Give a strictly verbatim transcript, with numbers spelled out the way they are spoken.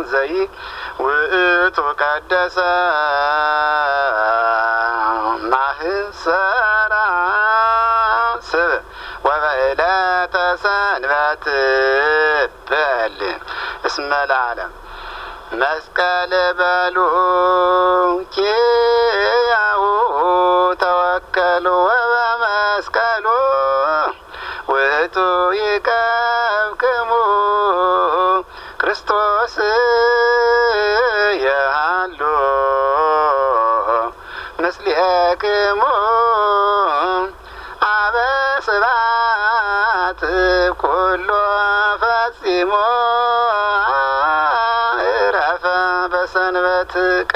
ዘይ ውእቱ ቀደሰ ማህሰራ ስብ ወበዕለተ ሰንበት በል እስመ ለዓለም መስቀል በሉ ኪያሁ ተወከሉ ወበመስቀሉ ውእቱ ይቀብክሙ ክርስቶስ የሃሎ ምስሌክሙ አበ ስብሐት ኩሎ ፈጺሞ ዕረፈ በሰንበት